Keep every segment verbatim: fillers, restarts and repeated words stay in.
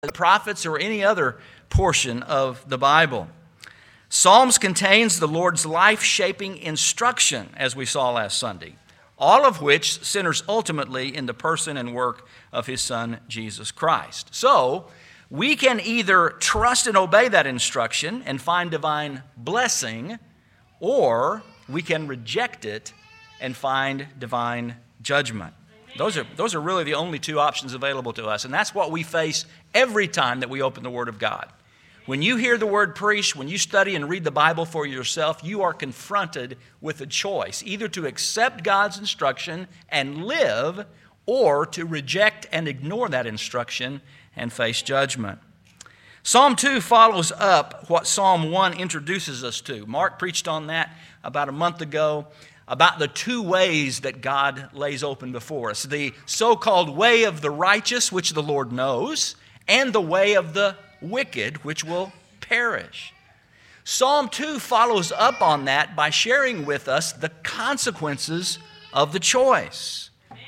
the prophets or any other portion of the Bible. Psalms contains the Lord's life-shaping instruction, as we saw last Sunday, all of which centers ultimately in the person and work of his Son, Jesus Christ. So, we can either trust and obey that instruction and find divine blessing, or we can reject it and find divine judgment. Those are, those are really the only two options available to us, and that's what we face every time that we open the Word of God. When you hear the Word preached, when you study and read the Bible for yourself, you are confronted with a choice, either to accept God's instruction and live, or to reject and ignore that instruction and face judgment. Psalm two follows up what Psalm one introduces us to. Mark preached on that about a month ago, about the two ways that God lays open before us. The so-called way of the righteous, which the Lord knows, and the way of the wicked, which will perish. Psalm two follows up on that by sharing with us the consequences of the choice.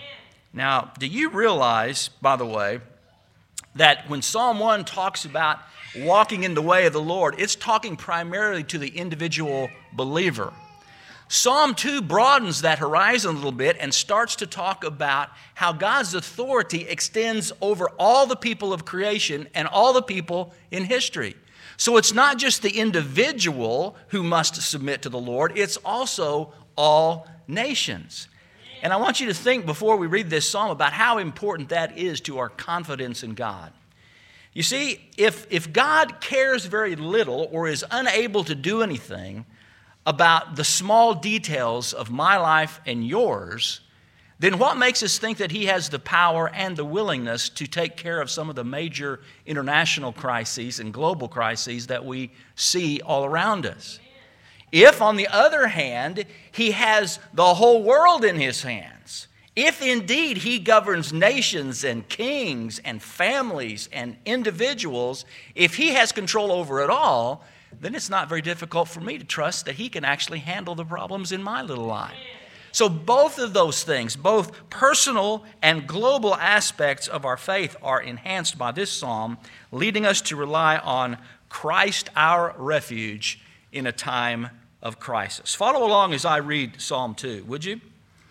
Now, do you realize, by the way, that when Psalm one talks about walking in the way of the Lord, it's talking primarily to the individual believer. Psalm two broadens that horizon a little bit and starts to talk about how God's authority extends over all the people of creation and all the people in history. So it's not just the individual who must submit to the Lord, it's also all nations. And I want you to think before we read this psalm about how important that is to our confidence in God. You see, if, if God cares very little or is unable to do anything about the small details of my life and yours, then what makes us think that he has the power and the willingness to take care of some of the major international crises and global crises that we see all around us? If, on the other hand, he has the whole world in his hands, if indeed he governs nations and kings and families and individuals, if he has control over it all, then it's not very difficult for me to trust that he can actually handle the problems in my little life. So both of those things, both personal and global aspects of our faith, are enhanced by this psalm, leading us to rely on Christ our refuge in a time of crisis. Follow along as I read Psalm two, would you?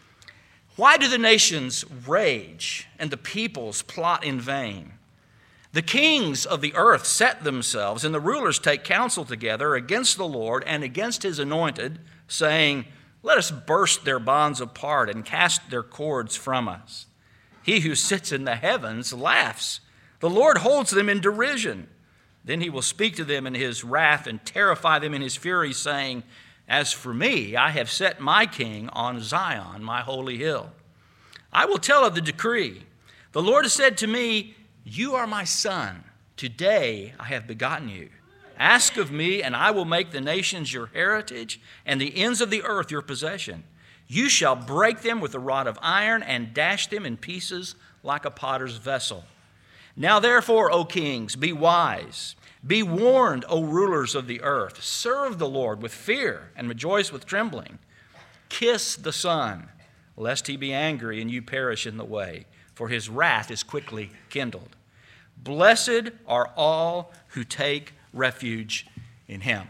Why do the nations rage and the peoples plot in vain? The kings of the earth set themselves, and the rulers take counsel together against the Lord and against his anointed, saying, "Let us burst their bonds apart and cast their cords from us." He who sits in the heavens laughs. The Lord holds them in derision. Then he will speak to them in his wrath and terrify them in his fury, saying, "As for me, I have set my king on Zion, my holy hill. I will tell of the decree. The Lord has said to me, 'You are my son. Today I have begotten you. Ask of me, and I will make the nations your heritage and the ends of the earth your possession. You shall break them with a rod of iron and dash them in pieces like a potter's vessel.' Now therefore, O kings, be wise. Be warned, O rulers of the earth. Serve the Lord with fear and rejoice with trembling. Kiss the Son, lest he be angry and you perish in the way, for his wrath is quickly kindled. Blessed are all who take refuge in him."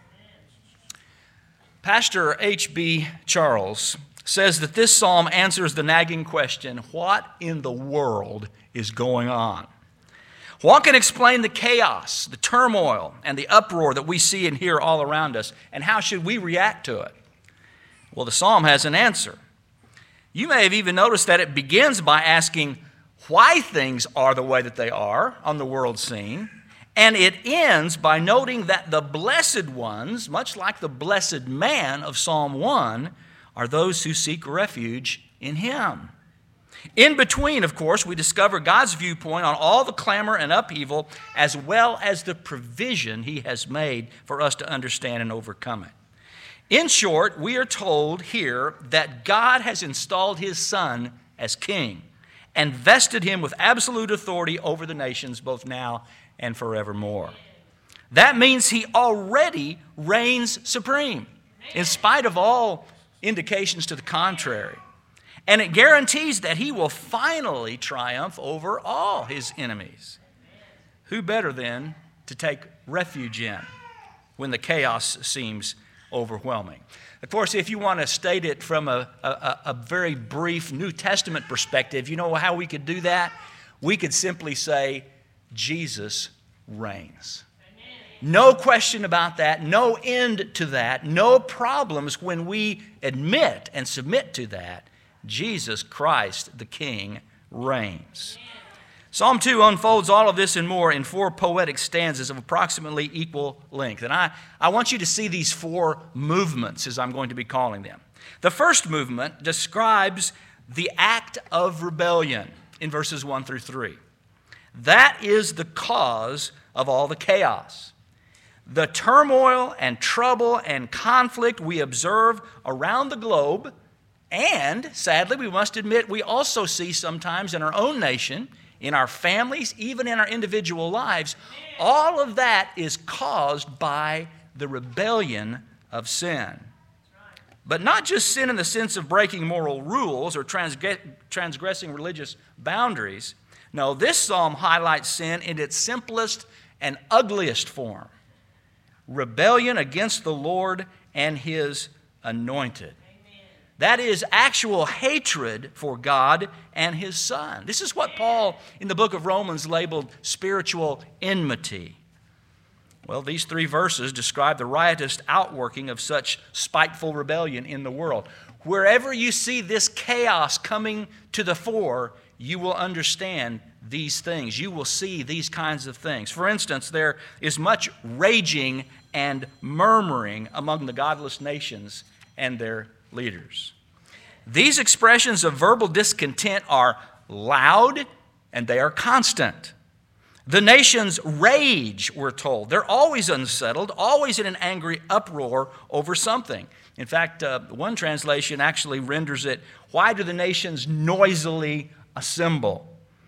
Pastor H B Charles says that this psalm answers the nagging question, what in the world is going on? What can explain the chaos, the turmoil, and the uproar that we see and hear all around us, and how should we react to it? Well, the psalm has an answer. You may have even noticed that it begins by asking why things are the way that they are on the world scene, and it ends by noting that the blessed ones, much like the blessed man of Psalm one, are those who seek refuge in him. In between, of course, we discover God's viewpoint on all the clamor and upheaval, as well as the provision he has made for us to understand and overcome it. In short, we are told here that God has installed his Son as king and vested him with absolute authority over the nations, both now and forevermore. That means he already reigns supreme, in spite of all indications to the contrary. And it guarantees that he will finally triumph over all his enemies. who better then to take refuge in when the chaos seems overwhelming? Of course, if you want to state it from a, a, a very brief New Testament perspective, you know how we could do that? We could simply say, Jesus reigns. No question about that, no end to that, no problems when we admit and submit to that. Jesus Christ, the King, reigns. Psalm two unfolds all of this and more in four poetic stanzas of approximately equal length. And I, I want you to see these four movements, as I'm going to be calling them. The first movement describes the act of rebellion in verses one through three. That is the cause of all the chaos. The turmoil and trouble and conflict we observe around the globe, and sadly, we must admit, we also see sometimes in our own nation, in our families, even in our individual lives, all of that is caused by the rebellion of sin. But not just sin in the sense of breaking moral rules or transgressing religious boundaries. No, this psalm highlights sin in its simplest and ugliest form. Rebellion against the Lord and His anointed. Amen. That is actual hatred for God and His Son. This is what Paul in the book of Romans labeled spiritual enmity. Well, these three verses describe the riotous outworking of such spiteful rebellion in the world. Wherever you see this chaos coming to the fore, you will understand these things. You will see these kinds of things. For instance, there is much raging and murmuring among the godless nations and their leaders. These expressions of verbal discontent are loud and they are constant. The nations rage, we're told. They're always unsettled, always in an angry uproar over something. In fact, uh, one translation actually renders it, why do the nations noisily assemble?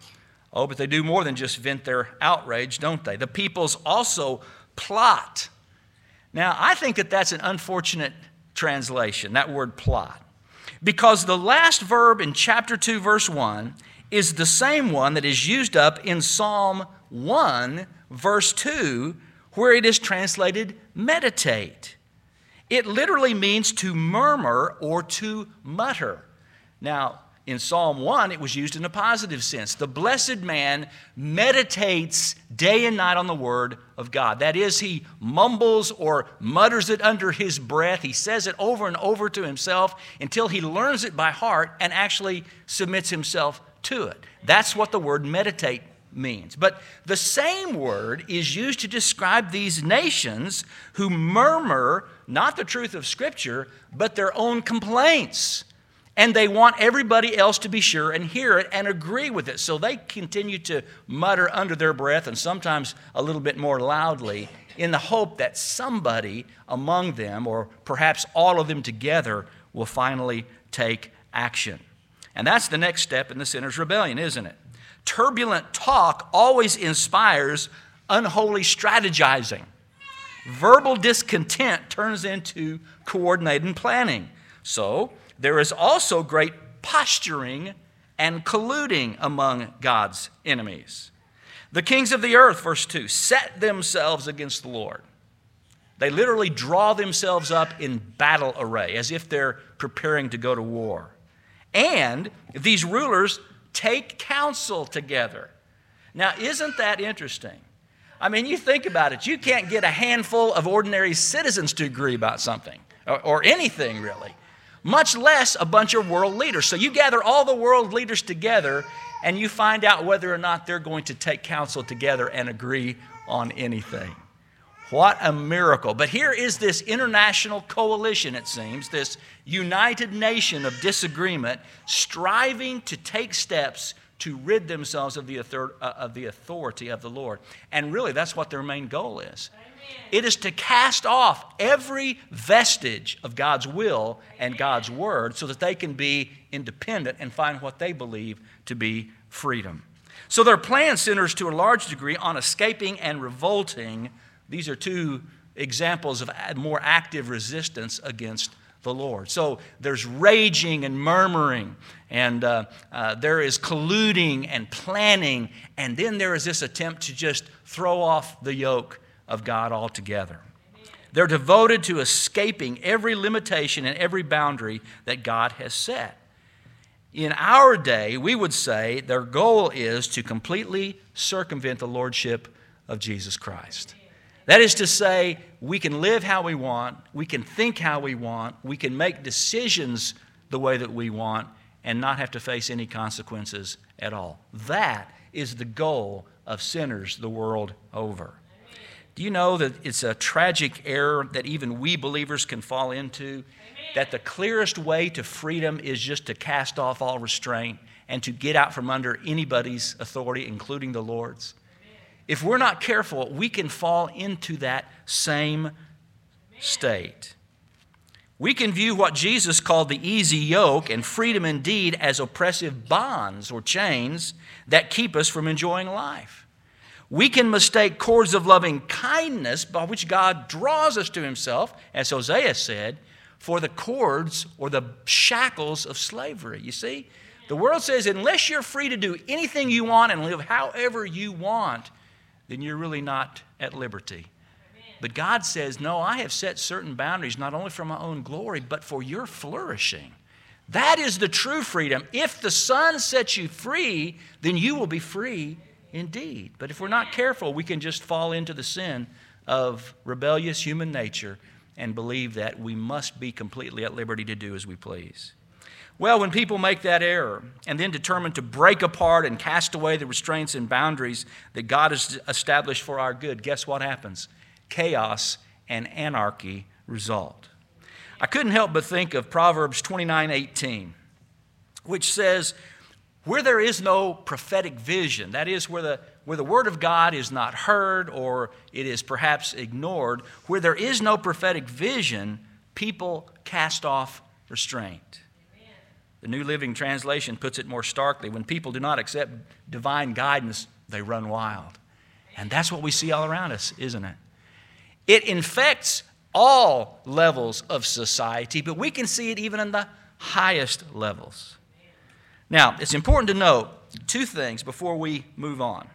Oh, but they do more than just vent their outrage, don't they? The peoples also plot. Now, I think that that's an unfortunate translation, that word plot, because the last verb in chapter two, verse one, is the same one that is used up in Psalm one, verse two, where it is translated meditate. It literally means to murmur or to mutter. Now, in Psalm one, it was used in a positive sense. The blessed man meditates day and night on the word of God. That is, he mumbles or mutters it under his breath. He says it over and over to himself until he learns it by heart and actually submits himself to it. That's what the word meditate means. But the same word is used to describe these nations who murmur not the truth of Scripture, but their own complaints. And they want everybody else to be sure and hear it and agree with it. So they continue to mutter under their breath and sometimes a little bit more loudly in the hope that somebody among them, or perhaps all of them together, will finally take action. And that's the next step in the sinner's rebellion, isn't it? Turbulent talk always inspires unholy strategizing. Verbal discontent turns into coordinated planning. So there is also great posturing and colluding among God's enemies. The kings of the earth, verse two, set themselves against the Lord. They literally draw themselves up in battle array as if they're preparing to go to war. And these rulers take counsel together. Now, isn't that interesting? I mean, you think about it. You can't get a handful of ordinary citizens to agree about something, or, or anything really, much less a bunch of world leaders. So you gather all the world leaders together and you find out whether or not they're going to take counsel together and agree on anything. What a miracle. But here is this international coalition, it seems, this united nation of disagreement, striving to take steps to rid themselves of the authority of the Lord. And really, that's what their main goal is. It is to cast off every vestige of God's will and God's word so that they can be independent and find what they believe to be freedom. So their plan centers to a large degree on escaping and revolting. These are two examples of more active resistance against the Lord. So there's raging and murmuring, and uh, uh, there is colluding and planning, and then there is this attempt to just throw off the yoke of God altogether. Amen. They're devoted to escaping every limitation and every boundary that God has set. In our day, we would say their goal is to completely circumvent the lordship of Jesus Christ. That is to say, we can live how we want, we can think how we want, we can make decisions the way that we want, and not have to face any consequences at all. That is the goal of sinners the world over. Do you know that it's a tragic error that even we believers can fall into? That the clearest way to freedom is just to cast off all restraint and to get out from under anybody's authority, including the Lord's? If we're not careful, we can fall into that same state. We can view what Jesus called the easy yoke and freedom indeed as oppressive bonds or chains that keep us from enjoying life. We can mistake cords of loving kindness by which God draws us to himself, as Hosea said, for the cords or the shackles of slavery. You see, the world says unless you're free to do anything you want and live however you want, then you're really not at liberty. Amen. But God says, no, I have set certain boundaries not only for my own glory, but for your flourishing. That is the true freedom. If the Son sets you free, then you will be free indeed. But if we're not careful, we can just fall into the sin of rebellious human nature and believe that we must be completely at liberty to do as we please. Well, when people make that error and then determine to break apart and cast away the restraints and boundaries that God has established for our good, guess what happens? Chaos and anarchy result. I couldn't help but think of Proverbs twenty-nine eighteen, which says, where there is no prophetic vision, that is, where the, where the word of God is not heard or it is perhaps ignored, where there is no prophetic vision, people cast off restraint. The New Living Translation puts it more starkly. When people do not accept divine guidance, they run wild. And that's what we see all around us, isn't it? It infects all levels of society, but we can see it even in the highest levels. Now, it's important to note two things before we move on.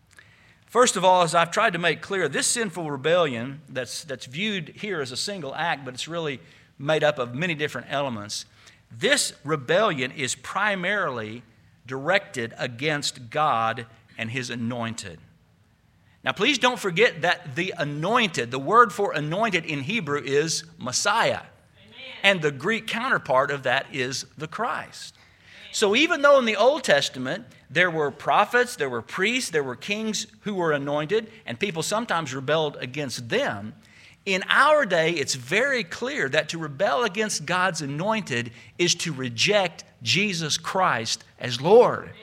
First of all, as I've tried to make clear, this sinful rebellion that's, that's viewed here as a single act, but it's really made up of many different elements. This rebellion is primarily directed against God and his anointed. Now, please don't forget that the anointed, the word for anointed in Hebrew is Messiah. Amen. And the Greek counterpart of that is the Christ. Amen. So even though in the Old Testament there were prophets, there were priests, there were kings who were anointed, and people sometimes rebelled against them, in our day, it's very clear that to rebel against God's anointed is to reject Jesus Christ as Lord. Amen.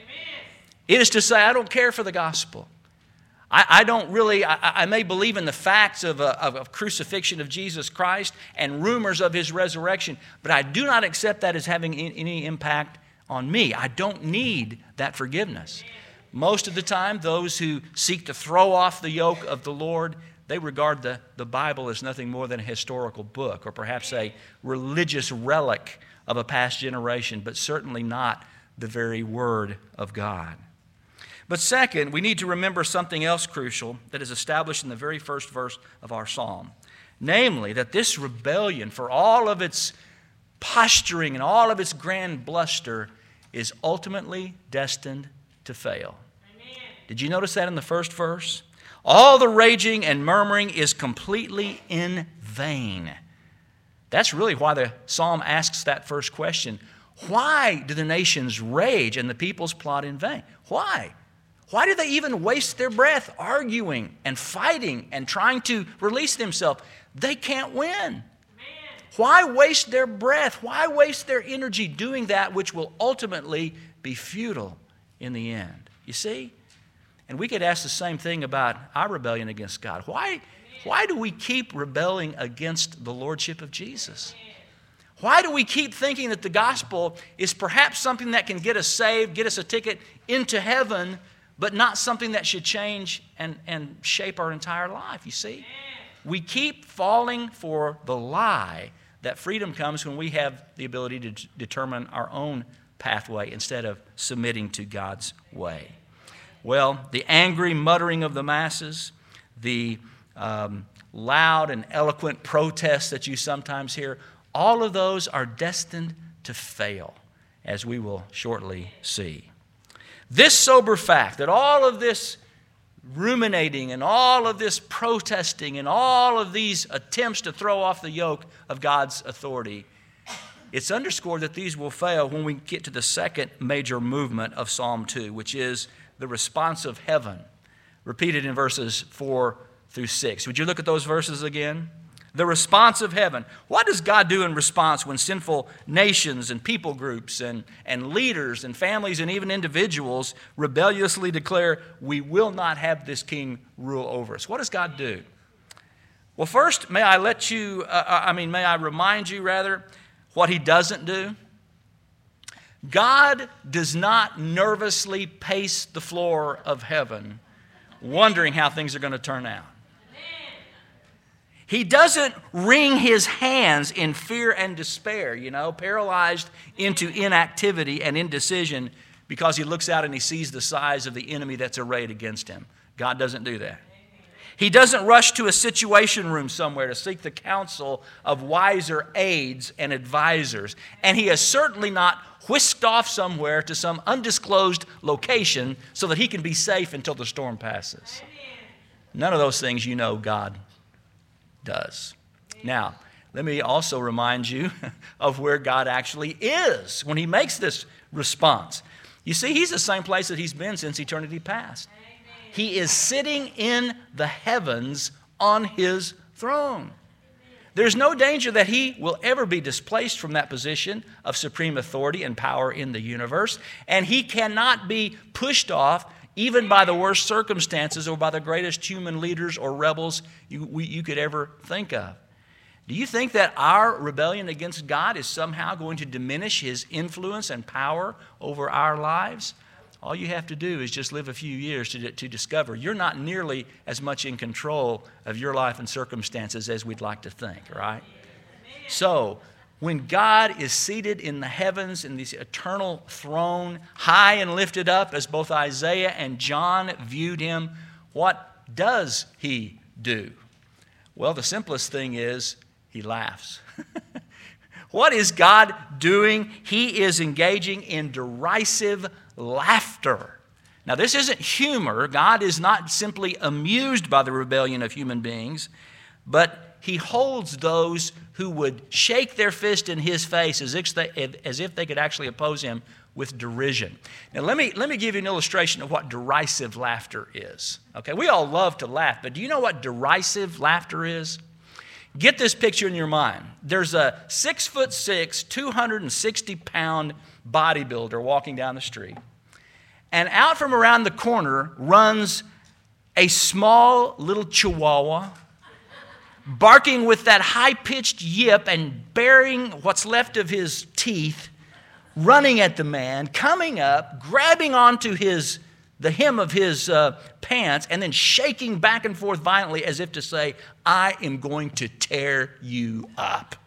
It is to say, I don't care for the gospel. I, I don't really, I, I may believe in the facts of, a, of a crucifixion of Jesus Christ and rumors of his resurrection, but I do not accept that as having any impact on me. I don't need that forgiveness. Amen. Most of the time, those who seek to throw off the yoke of the Lord, they regard the, the Bible as nothing more than a historical book or perhaps a religious relic of a past generation, but certainly not the very Word of God. But second, we need to remember something else crucial that is established in the very first verse of our psalm. Namely, that this rebellion, for all of its posturing and all of its grand bluster, is ultimately destined to fail. Amen. Did you notice that in the first verse? All the raging and murmuring is completely in vain. That's really why the psalm asks that first question. Why do the nations rage and the peoples plot in vain? Why? Why do they even waste their breath arguing and fighting and trying to release themselves? They can't win. Man. Why waste their breath? Why waste their energy doing that which will ultimately be futile in the end? You see? And we could ask the same thing about our rebellion against God. Why, why do we keep rebelling against the lordship of Jesus? Why do we keep thinking that the gospel is perhaps something that can get us saved, get us a ticket into heaven, but not something that should change and, and shape our entire life, you see? We keep falling for the lie that freedom comes when we have the ability to d- determine our own pathway instead of submitting to God's way. Well, the angry muttering of the masses, the um, loud and eloquent protests that you sometimes hear, all of those are destined to fail, as we will shortly see. This sober fact that all of this ruminating and all of this protesting and all of these attempts to throw off the yoke of God's authority, it's underscored that these will fail when we get to the second major movement of Psalm two, which is the response of heaven, repeated in verses four through six. Would you look at those verses again? The response of heaven. What does God do in response when sinful nations and people groups and, and leaders and families and even individuals rebelliously declare, we will not have this king rule over us? What does God do? Well, first, may I let you, uh, I mean, may I remind you rather, what he doesn't do? God does not nervously pace the floor of heaven, wondering how things are going to turn out. He doesn't wring his hands in fear and despair, you know, paralyzed into inactivity and indecision because he looks out and he sees the size of the enemy that's arrayed against him. God doesn't do that. He doesn't rush to a situation room somewhere to seek the counsel of wiser aides and advisors. And he is certainly not whisked off somewhere to some undisclosed location so that he can be safe until the storm passes. None of those things you know God does. Now, let me also remind you of where God actually is when he makes this response. You see, he's the same place that he's been since eternity past. Amen. He is sitting in the heavens on his throne. There's no danger that he will ever be displaced from that position of supreme authority and power in the universe, and he cannot be pushed off even by the worst circumstances or by the greatest human leaders or rebels you, we, you could ever think of. Do you think that our rebellion against God is somehow going to diminish his influence and power over our lives? All you have to do is just live a few years to, to discover you're not nearly as much in control of your life and circumstances as we'd like to think, right? So, when God is seated in the heavens in this eternal throne, high and lifted up, as both Isaiah and John viewed him, what does he do? Well, the simplest thing is he laughs. What is God doing? He is engaging in derisive laughter. Now, this isn't humor. God is not simply amused by the rebellion of human beings, but he holds those who would shake their fist in his face as if they, as if they could actually oppose him with derision. Now, let me, let me give you an illustration of what derisive laughter is. Okay, we all love to laugh, but do you know what derisive laughter is? Get this picture in your mind. There's a six foot six, two hundred sixty pound bodybuilder walking down the street, and out from around the corner runs a small little chihuahua, barking with that high-pitched yip and baring what's left of his teeth, running at the man, coming up, grabbing onto his the hem of his uh, pants, and then shaking back and forth violently as if to say, I am going to tear you up.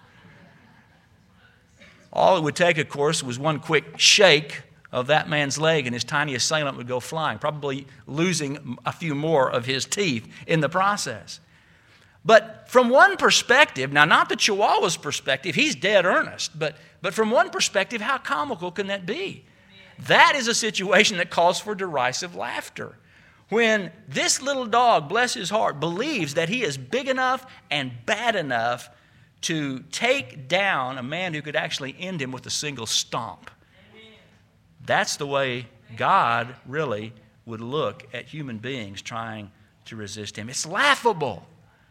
All it would take, of course, was one quick shake of that man's leg and his tiny assailant would go flying, probably losing a few more of his teeth in the process. But from one perspective, now not the Chihuahua's perspective, he's dead earnest, but, but from one perspective, how comical can that be? That is a situation that calls for derisive laughter. When this little dog, bless his heart, believes that he is big enough and bad enough to take down a man who could actually end him with a single stomp. That's the way God really would look at human beings trying to resist him. It's laughable.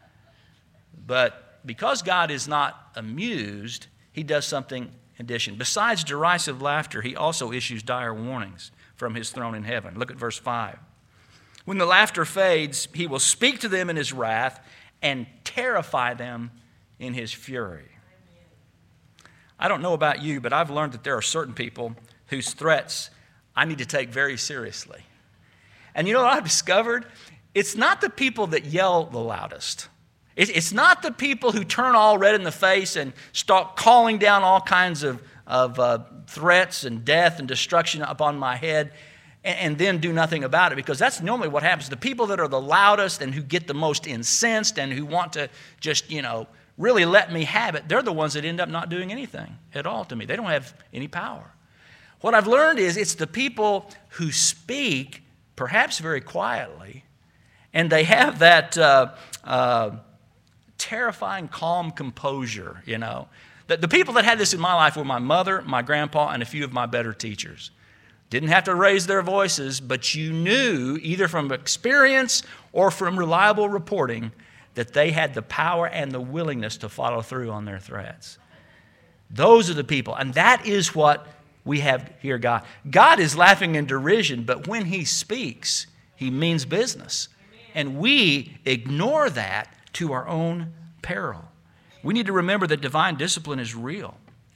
But because God is not amused, he does something in addition. Besides derisive laughter, he also issues dire warnings from his throne in heaven. Look at verse five. When the laughter fades, he will speak to them in his wrath and terrify them in his fury. I don't know about you, but I've learned that there are certain people whose threats I need to take very seriously. And you know what I've discovered? It's not the people that yell the loudest. It's not the people who turn all red in the face and start calling down all kinds of, of uh, threats and death and destruction upon my head and, and then do nothing about it, because that's normally what happens. The people that are the loudest and who get the most incensed and who want to just, you know, really let me have it, they're the ones that end up not doing anything at all to me. They don't have any power. What I've learned is it's the people who speak, perhaps very quietly, and they have that uh, uh, terrifying, calm composure, you know. The, the people that had this in my life were my mother, my grandpa, and a few of my better teachers. Didn't have to raise their voices, but you knew, either from experience or from reliable reporting, that they had the power and the willingness to follow through on their threats. Those are the people, and that is what we have here. God. God is laughing in derision, but when He speaks, He means business. And we ignore that to our own peril. We need to remember that divine discipline is real.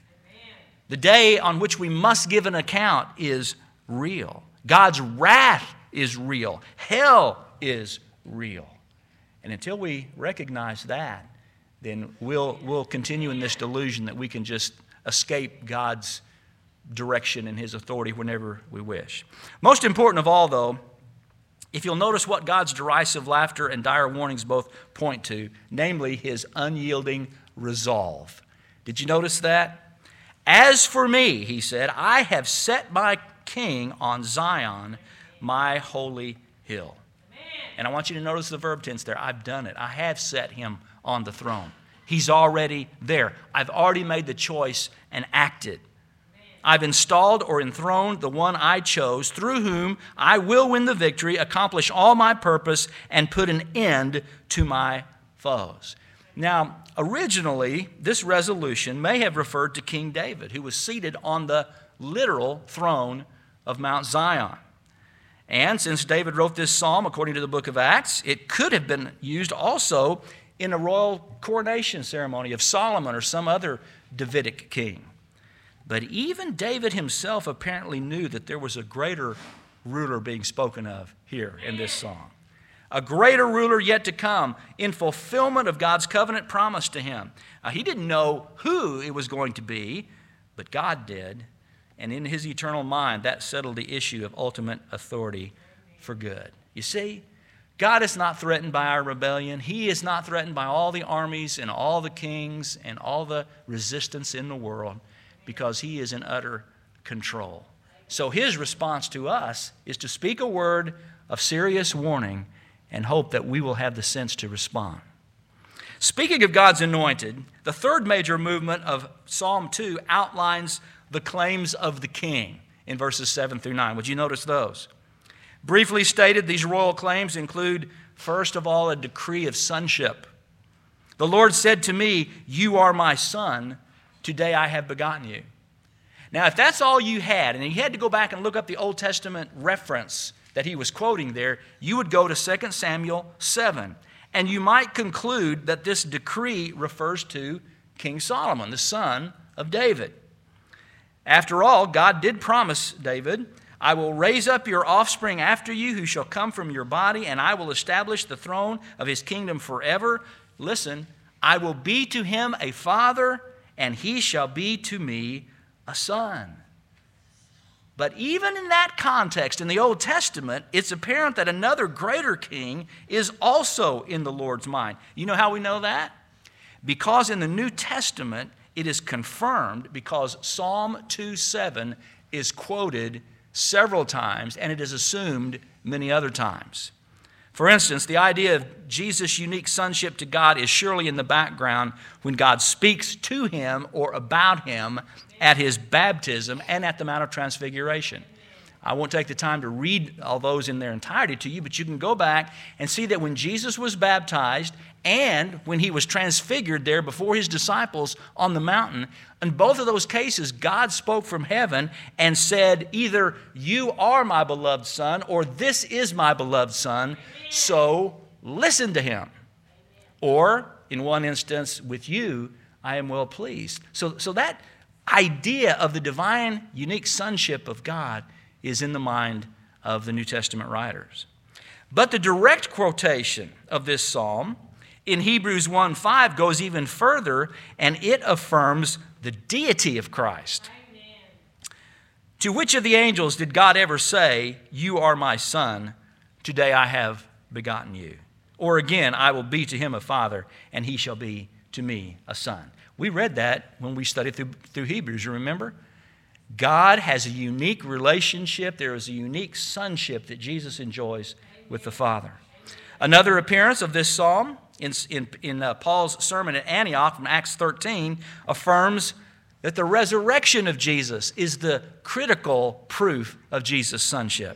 The day on which we must give an account is real. God's wrath is real. Hell is real. And until we recognize that, then we'll, we'll continue in this delusion that we can just escape God's direction and His authority whenever we wish. Most important of all, though, if you'll notice what God's derisive laughter and dire warnings both point to, namely His unyielding resolve. Did you notice that? As for me, He said, I have set my king on Zion, my holy hill. And I want you to notice the verb tense there. I've done it. I have set Him on the throne. He's already there. I've already made the choice and acted. I've installed or enthroned the one I chose, through whom I will win the victory, accomplish all my purpose, and put an end to my foes. Now, originally, this resolution may have referred to King David, who was seated on the literal throne of Mount Zion. And since David wrote this psalm, according to the book of Acts, it could have been used also in a royal coronation ceremony of Solomon or some other Davidic king. But even David himself apparently knew that there was a greater ruler being spoken of here in this song. A greater ruler yet to come in fulfillment of God's covenant promise to him. Uh, he didn't know who it was going to be, but God did. And in His eternal mind, that settled the issue of ultimate authority for good. You see, God is not threatened by our rebellion. He is not threatened by all the armies and all the kings and all the resistance in the world, because He is in utter control. So His response to us is to speak a word of serious warning and hope that we will have the sense to respond. Speaking of God's anointed, the third major movement of Psalm two outlines the claims of the king in verses seven through nine. Would you notice those? Briefly stated, these royal claims include, first of all, a decree of sonship. The Lord said to me, "You are my son. Today I have begotten you." Now, if that's all you had, and you had to go back and look up the Old Testament reference that he was quoting there, you would go to Second Samuel seven. And you might conclude that this decree refers to King Solomon, the son of David. After all, God did promise David, "I will raise up your offspring after you who shall come from your body, and I will establish the throne of his kingdom forever." Listen, "I will be to him a father, and he shall be to me a son." But even in that context, in the Old Testament, it's apparent that another greater king is also in the Lord's mind. You know how we know that? Because in the New Testament, it is confirmed because Psalm two seven is quoted several times, and it is assumed many other times. For instance, the idea of Jesus' unique sonship to God is surely in the background when God speaks to him or about him at his baptism and at the Mount of Transfiguration. I won't take the time to read all those in their entirety to you, but you can go back and see that when Jesus was baptized and when he was transfigured there before his disciples on the mountain, in both of those cases, God spoke from heaven and said, either "You are my beloved son," or "This is my beloved son, so listen to him." Or, in one instance, "With you I am well pleased." So, so that idea of the divine, unique sonship of God is in the mind of the New Testament writers. But the direct quotation of this psalm in Hebrews one five goes even further, and it affirms the deity of Christ. Amen. To which of the angels did God ever say, "You are my son, today I have begotten you"? Or again, "I will be to him a father, and he shall be to me a son"? We read that when we studied through, through Hebrews, you remember? God has a unique relationship. There is a unique sonship that Jesus enjoys with the Father. Another appearance of this psalm in, in, in uh, Paul's sermon at Antioch from Acts thirteen affirms that the resurrection of Jesus is the critical proof of Jesus' sonship.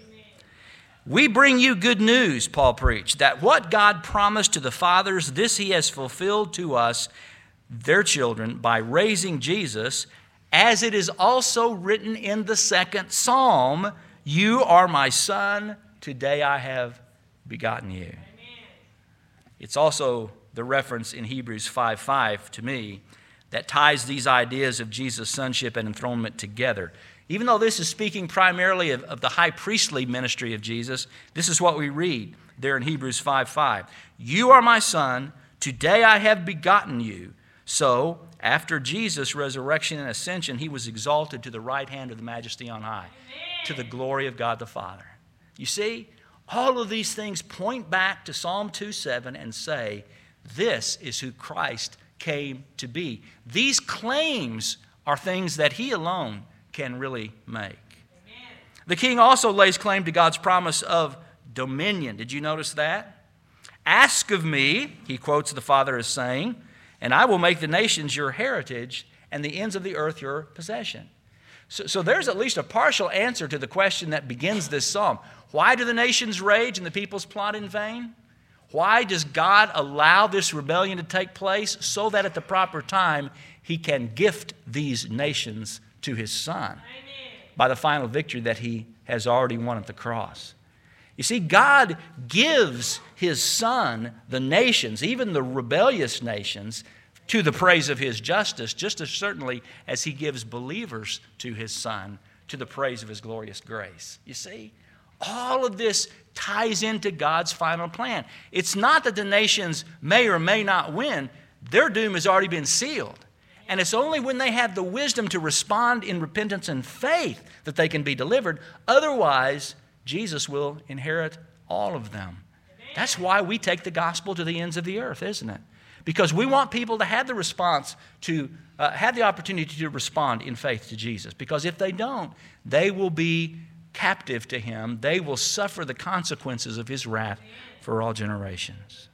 "We bring you good news," Paul preached, "that what God promised to the fathers, this he has fulfilled to us, their children, by raising Jesus, as it is also written in the second psalm, 'You are my son, today I have begotten you.'" Amen. It's also the reference in Hebrews five five to me that ties these ideas of Jesus' sonship and enthronement together. Even though this is speaking primarily of, of the high priestly ministry of Jesus, this is what we read there in Hebrews five five. "You are my son, today I have begotten you." So, after Jesus' resurrection and ascension, he was exalted to the right hand of the Majesty on high, Amen. To the glory of God the Father. You see, all of these things point back to Psalm two seven and say, this is who Christ came to be. These claims are things that he alone can really make. Amen. The king also lays claim to God's promise of dominion. Did you notice that? "Ask of me," he quotes the Father as saying, "and I will make the nations your heritage and the ends of the earth your possession." So, so there's at least a partial answer to the question that begins this psalm. Why do the nations rage and the peoples plot in vain? Why does God allow this rebellion to take place? So that at the proper time he can gift these nations to his Son. Amen. By the final victory that he has already won at the cross. You see, God gives his Son the nations, even the rebellious nations, to the praise of his justice, just as certainly as he gives believers to his Son to the praise of his glorious grace. You see, all of this ties into God's final plan. It's not that the nations may or may not win. Their doom has already been sealed. And it's only when they have the wisdom to respond in repentance and faith that they can be delivered. Otherwise, Jesus will inherit all of them. Amen. That's why we take the gospel to the ends of the earth, isn't it? Because we want people to have the response to, uh, have the opportunity to respond in faith to Jesus. Because if they don't, they will be captive to him. They will suffer the consequences of his wrath for all generations.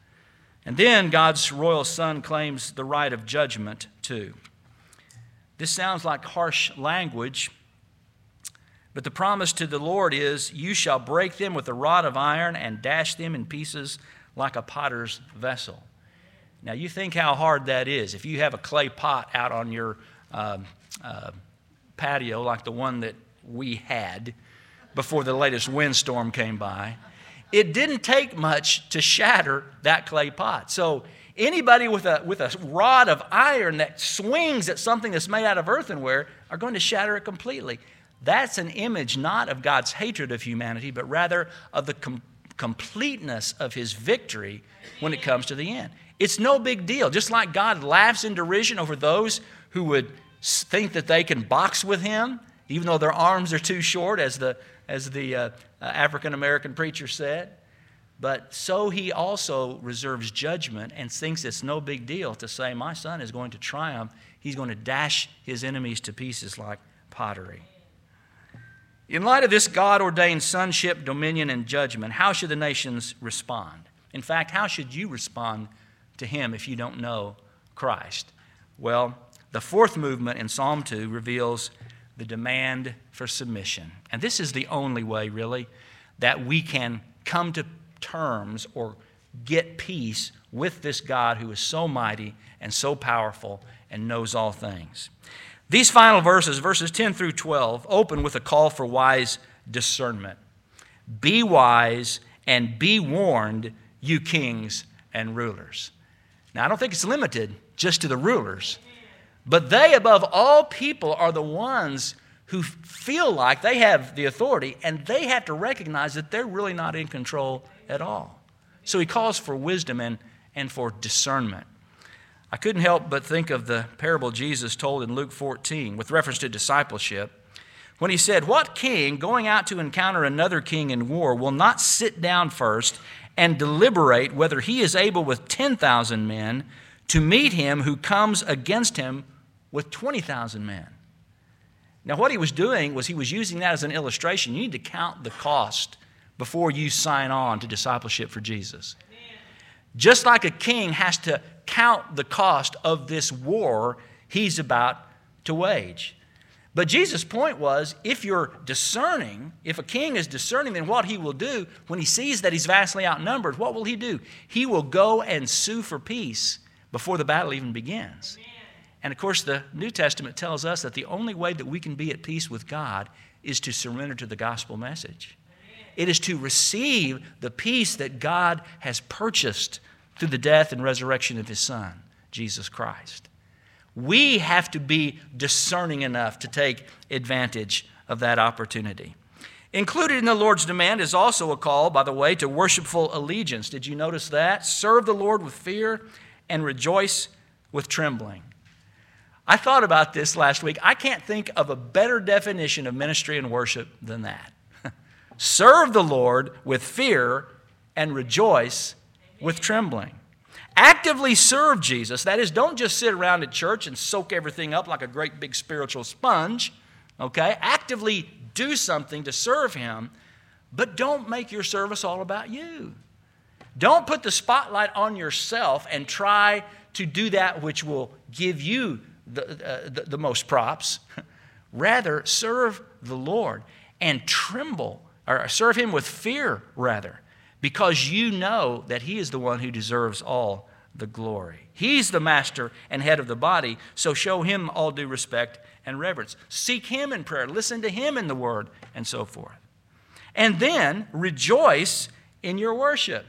And then God's royal Son claims the right of judgment too. This sounds like harsh language, but the promise to the Lord is, "You shall break them with a rod of iron and dash them in pieces like a potter's vessel." Now you think how hard that is. If you have a clay pot out on your uh, uh, patio like the one that we had before the latest windstorm came by, it didn't take much to shatter that clay pot. So anybody with a, with a rod of iron that swings at something that's made out of earthenware are going to shatter it completely. That's an image not of God's hatred of humanity, but rather of the com- completeness of his victory when it comes to the end. It's no big deal. Just like God laughs in derision over those who would think that they can box with him, even though their arms are too short, as the, as the uh, uh, African-American preacher said. But so he also reserves judgment and thinks it's no big deal to say, my son is going to triumph. He's going to dash his enemies to pieces like pottery. In light of this God-ordained sonship, dominion, and judgment, how should the nations respond? In fact, how should you respond to him if you don't know Christ? Well, the fourth movement in Psalm two reveals the demand for submission. And this is the only way, really, that we can come to terms or get peace with this God who is so mighty and so powerful and knows all things. These final verses, verses ten through twelve, open with a call for wise discernment. Be wise and be warned, you kings and rulers. Now, I don't think it's limited just to the rulers, but they, above all people, are the ones who feel like they have the authority, and they have to recognize that they're really not in control at all. So he calls for wisdom and, and for discernment. I couldn't help but think of the parable Jesus told in Luke fourteen with reference to discipleship, when he said, "What king going out to encounter another king in war will not sit down first and deliberate whether he is able with ten thousand men to meet him who comes against him with twenty thousand men?" Now, what he was doing was he was using that as an illustration. You need to count the cost before you sign on to discipleship for Jesus. Amen. Just like a king has to count the cost of this war he's about to wage. But Jesus' point was, if you're discerning, if a king is discerning, then what he will do when he sees that he's vastly outnumbered, what will he do? He will go and sue for peace before the battle even begins. Amen. And of course, the New Testament tells us that the only way that we can be at peace with God is to surrender to the gospel message. Amen. It is to receive the peace that God has purchased through the death and resurrection of his Son, Jesus Christ. We have to be discerning enough to take advantage of that opportunity. Included in the Lord's demand is also a call, by the way, to worshipful allegiance. Did you notice that? Serve the Lord with fear and rejoice with trembling. I thought about this last week. I can't think of a better definition of ministry and worship than that. Serve the Lord with fear and rejoice with trembling. Actively serve Jesus. That is, don't just sit around at church and soak everything up like a great big spiritual sponge. Okay? Actively do something to serve him, but don't make your service all about you. Don't put the spotlight on yourself and try to do that which will give you the, uh, the, the most props. Rather, serve the Lord and tremble, or serve him with fear, rather, because you know that he is the one who deserves all the glory. He's the master and head of the body, so show him all due respect and reverence. Seek him in prayer, listen to him in the word, and so forth. And then rejoice in your worship.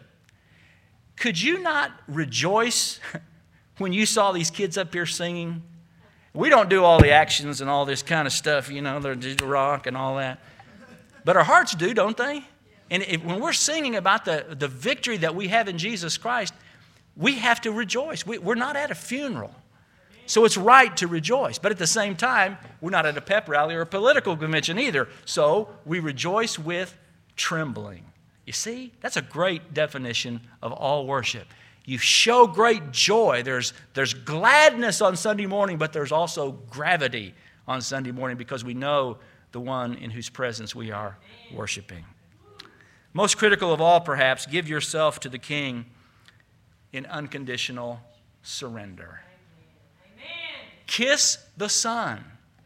Could you not rejoice when you saw these kids up here singing? We don't do all the actions and all this kind of stuff, you know, the rock and all that. But our hearts do, don't they? And if, when we're singing about the, the victory that we have in Jesus Christ, we have to rejoice. We, we're not at a funeral. So it's right to rejoice. But at the same time, we're not at a pep rally or a political convention either. So we rejoice with trembling. You see, that's a great definition of all worship. You show great joy. There's, there's gladness on Sunday morning, but there's also gravity on Sunday morning because we know the one in whose presence we are worshiping. Most critical of all, perhaps, give yourself to the King in unconditional surrender. Amen. Kiss the Son.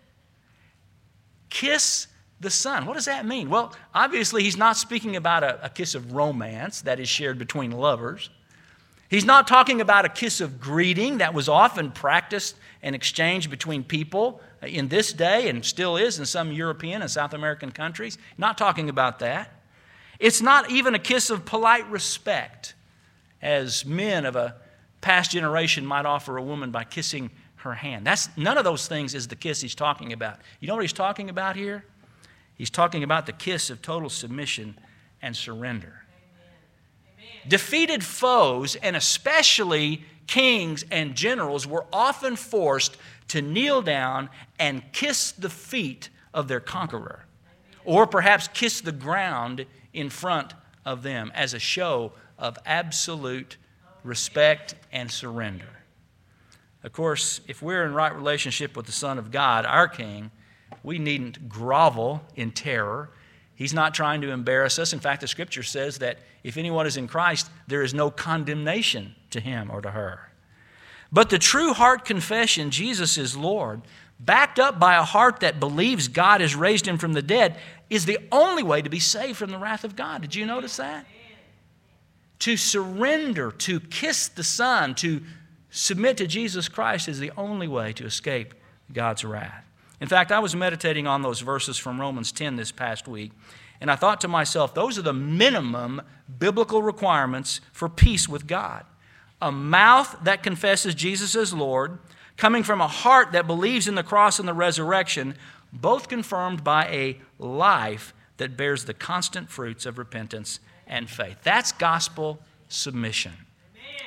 Kiss the Son. What does that mean? Well, obviously, he's not speaking about a, a kiss of romance that is shared between lovers. He's not talking about a kiss of greeting that was often practiced and exchanged between people in this day and still is in some European and South American countries. Not talking about that. It's not even a kiss of polite respect, as men of a past generation might offer a woman by kissing her hand. That's, none of those things is the kiss he's talking about. You know what he's talking about here? He's talking about the kiss of total submission and surrender. Defeated foes, and especially kings and generals, were often forced to kneel down and kiss the feet of their conqueror, or perhaps kiss the ground in front of them as a show of absolute respect and surrender. Of course, if we're in right relationship with the Son of God, our King, we needn't grovel in terror. He's not trying to embarrass us. In fact, the Scripture says that if anyone is in Christ, there is no condemnation to him or to her. But the true heart confession, Jesus is Lord, backed up by a heart that believes God has raised him from the dead, is the only way to be saved from the wrath of God. Did you notice that? To surrender, to kiss the Son, to submit to Jesus Christ is the only way to escape God's wrath. In fact, I was meditating on those verses from Romans ten this past week, and I thought to myself, those are the minimum biblical requirements for peace with God. A mouth that confesses Jesus as Lord, coming from a heart that believes in the cross and the resurrection, both confirmed by a life that bears the constant fruits of repentance and faith. That's gospel submission. Amen.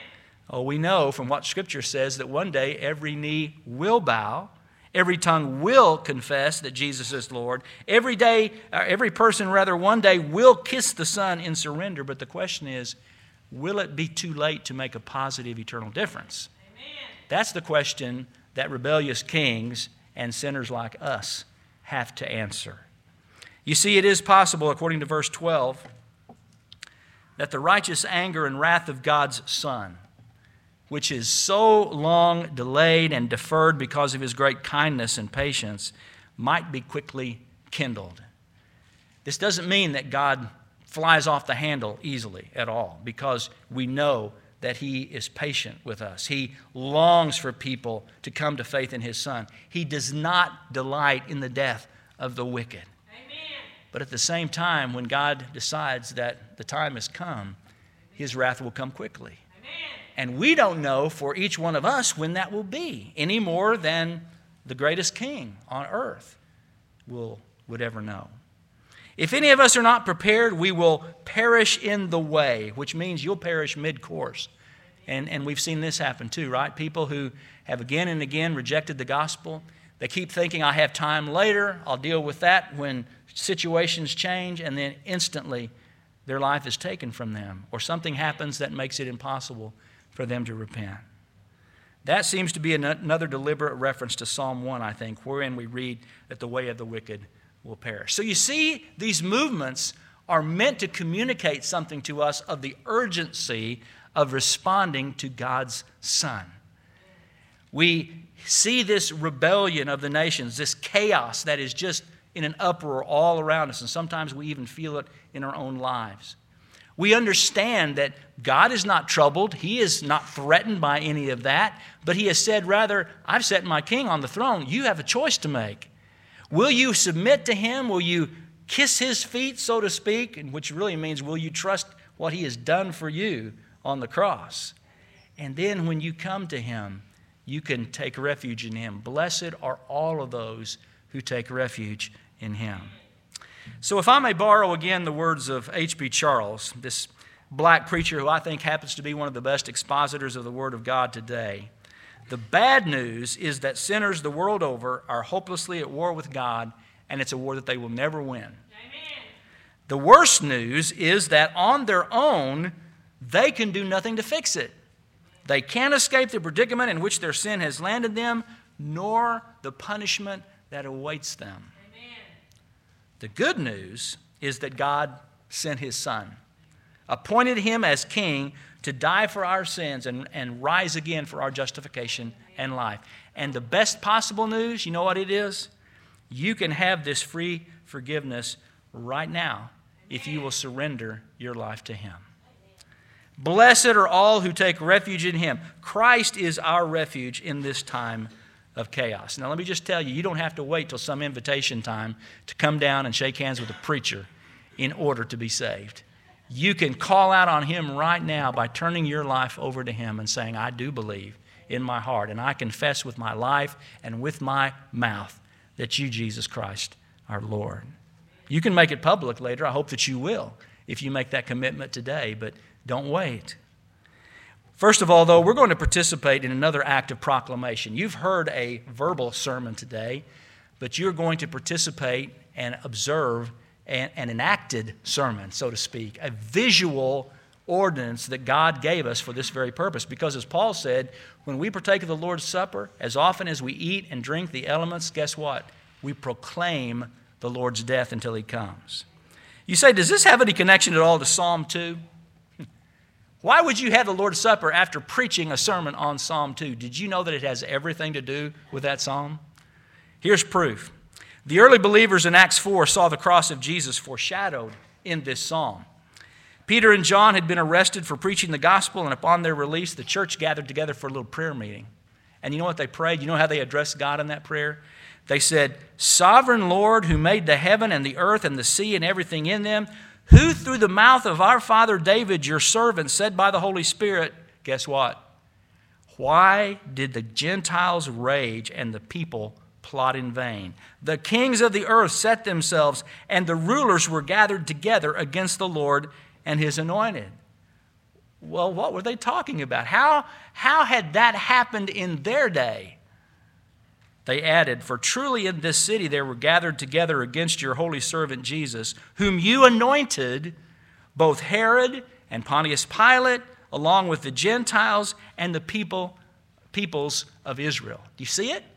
Oh, we know from what Scripture says that one day every knee will bow, every tongue will confess that Jesus is Lord. Every day, every person rather, one day will kiss the Son in surrender. But the question is, will it be too late to make a positive eternal difference? Amen. That's the question that rebellious kings and sinners like us have to answer. You see, it is possible, according to verse twelve, that the righteous anger and wrath of God's Son, which is so long delayed and deferred because of his great kindness and patience, might be quickly kindled. This doesn't mean that God flies off the handle easily at all, because we know that he is patient with us. He longs for people to come to faith in his Son. He does not delight in the death of the wicked. Amen. But at the same time, when God decides that the time has come, his wrath will come quickly. Amen. And we don't know for each one of us when that will be, any more than the greatest king on earth will, would ever know. If any of us are not prepared, we will perish in the way, which means you'll perish mid-course. And, and we've seen this happen too, right? People who have again and again rejected the gospel, they keep thinking, I have time later, I'll deal with that when situations change, and then instantly their life is taken from them, or something happens that makes it impossible for them to repent. That seems to be another deliberate reference to Psalm one, I think, wherein we read that the way of the wicked will perish. So you see, these movements are meant to communicate something to us of the urgency of responding to God's Son. We see this rebellion of the nations, this chaos that is just in an uproar all around us, and sometimes we even feel it in our own lives. We understand that God is not troubled. He is not threatened by any of that, but he has said, rather, I've set my king on the throne. You have a choice to make. Will you submit to him? Will you kiss his feet, so to speak? And which really means, will you trust what he has done for you on the cross? And then when you come to him, you can take refuge in him. Blessed are all of those who take refuge in him. So if I may borrow again the words of H B Charles, this black preacher who I think happens to be one of the best expositors of the Word of God today, the bad news is that sinners the world over are hopelessly at war with God, and it's a war that they will never win. Amen. The worst news is that on their own, they can do nothing to fix it. They can't escape the predicament in which their sin has landed them, nor the punishment that awaits them. Amen. The good news is that God sent his Son, appointed him as king to die for our sins and, and rise again for our justification and life. And the best possible news, you know what it is? You can have this free forgiveness right now if you will surrender your life to him. Blessed are all who take refuge in him. Christ is our refuge in this time of chaos. Now let me just tell you, you don't have to wait till some invitation time to come down and shake hands with a preacher in order to be saved. You can call out on him right now by turning your life over to him and saying, I do believe in my heart, and I confess with my life and with my mouth that you, Jesus Christ, are Lord. You can make it public later. I hope that you will if you make that commitment today, but don't wait. First of all, though, we're going to participate in another act of proclamation. You've heard a verbal sermon today, but you're going to participate and observe an, an enacted sermon, so to speak, a visual ordinance that God gave us for this very purpose. Because as Paul said, when we partake of the Lord's Supper, as often as we eat and drink the elements, guess what? We proclaim the Lord's death until he comes. You say, does this have any connection at all to Psalm two? Why would you have the Lord's Supper after preaching a sermon on Psalm two? Did you know that it has everything to do with that psalm? Here's proof. The early believers in Acts four saw the cross of Jesus foreshadowed in this psalm. Peter and John had been arrested for preaching the gospel, and upon their release, the church gathered together for a little prayer meeting. And you know what they prayed? You know how they addressed God in that prayer? They said, Sovereign Lord, who made the heaven and the earth and the sea and everything in them, who through the mouth of our father David, your servant, said by the Holy Spirit, guess what? Why did the Gentiles rage and the people plot in vain? The kings of the earth set themselves, and the rulers were gathered together against the Lord and his anointed. Well, what were they talking about? How, how had that happened in their day? They added, "For truly in this city they were gathered together against your holy servant Jesus, whom you anointed, both Herod and Pontius Pilate, along with the Gentiles and the people, peoples of Israel." Do you see it?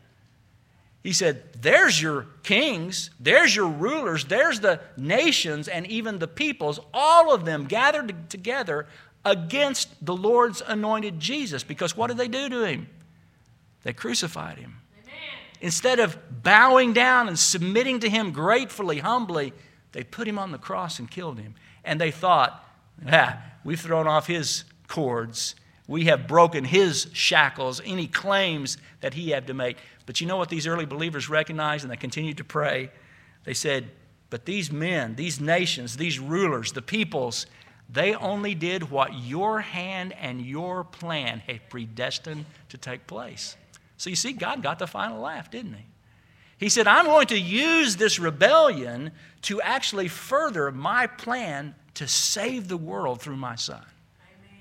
He said, there's your kings, there's your rulers, there's the nations and even the peoples, all of them gathered together against the Lord's anointed Jesus. Because what did they do to him? They crucified him. Instead of bowing down and submitting to him gratefully, humbly, they put him on the cross and killed him. And they thought, ah, we've thrown off his cords. We have broken his shackles, any claims that he had to make. But you know what these early believers recognized, and they continued to pray? They said, but these men, these nations, these rulers, the peoples, they only did what your hand and your plan had predestined to take place. So you see, God got the final laugh, didn't he? He said, I'm going to use this rebellion to actually further my plan to save the world through my son. Amen.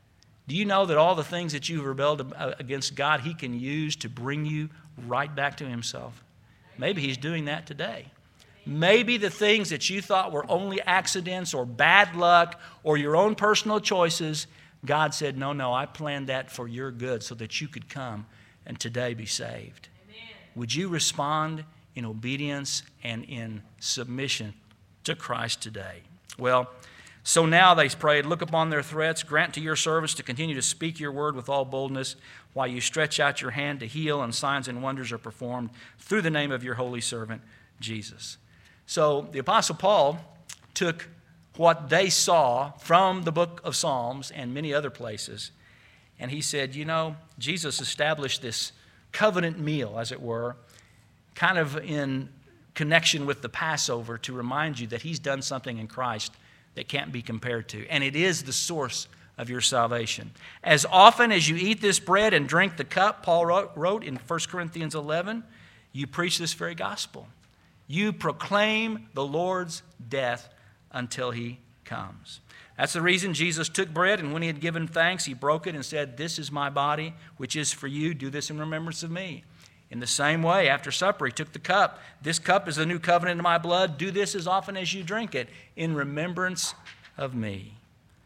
Do you know that all the things that you've rebelled against God, he can use to bring you right back to himself? Maybe he's doing that today. Maybe the things that you thought were only accidents or bad luck or your own personal choices, God said, no, no, I planned that for your good so that you could come and today be saved. Amen. Would you respond in obedience and in submission to Christ today? Well, so now they prayed, look upon their threats, grant to your servants to continue to speak your word with all boldness while you stretch out your hand to heal, and signs and wonders are performed through the name of your holy servant, Jesus. So the Apostle Paul took what they saw from the book of Psalms and many other places, and he said, you know, Jesus established this covenant meal, as it were, kind of in connection with the Passover to remind you that he's done something in Christ that can't be compared to. And it is the source of your salvation. As often as you eat this bread and drink the cup, Paul wrote, wrote in First Corinthians eleven, you preach this very gospel. You proclaim the Lord's death until he comes. That's the reason Jesus took bread, and when he had given thanks, he broke it and said, this is my body, which is for you. Do this in remembrance of me. In the same way, after supper, he took the cup. This cup is the new covenant in my blood. Do this as often as you drink it in remembrance of me.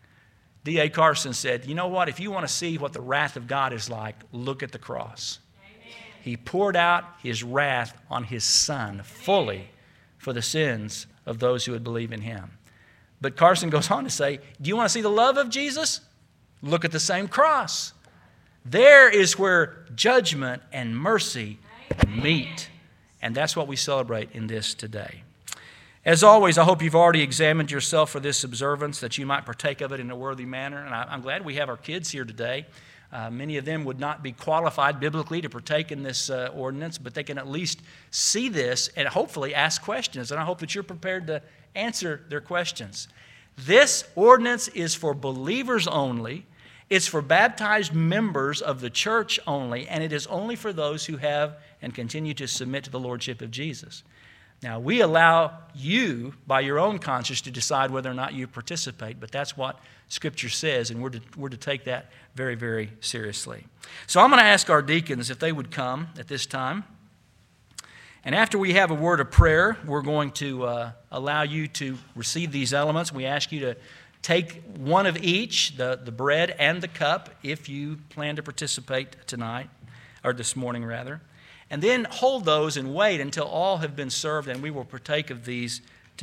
D A Carson said, you know what? If you want to see what the wrath of God is like, look at the cross. Amen. He poured out his wrath on his son fully for the sins of those who would believe in him. But Carson goes on to say, do you want to see the love of Jesus? Look at the same cross. There is where judgment and mercy meet. And that's what we celebrate in this today. As always, I hope you've already examined yourself for this observance, that you might partake of it in a worthy manner. And I'm glad we have our kids here today. Uh, many of them would not be qualified biblically to partake in this uh, ordinance, but they can at least see this and hopefully ask questions. And I hope that you're prepared to answer their questions. This ordinance is for believers only. It's for baptized members of the church only, and it is only for those who have and continue to submit to the lordship of Jesus. Now, we allow you, by your own conscience, to decide whether or not you participate, but that's what Scripture says, and we're to, we're to take that very, very seriously. So I'm going to ask our deacons if they would come at this time. And after we have a word of prayer, we're going to uh, allow you to receive these elements. We ask you to take one of each, the, the bread and the cup, if you plan to participate tonight, or this morning rather. And then hold those and wait until all have been served, and we will partake of these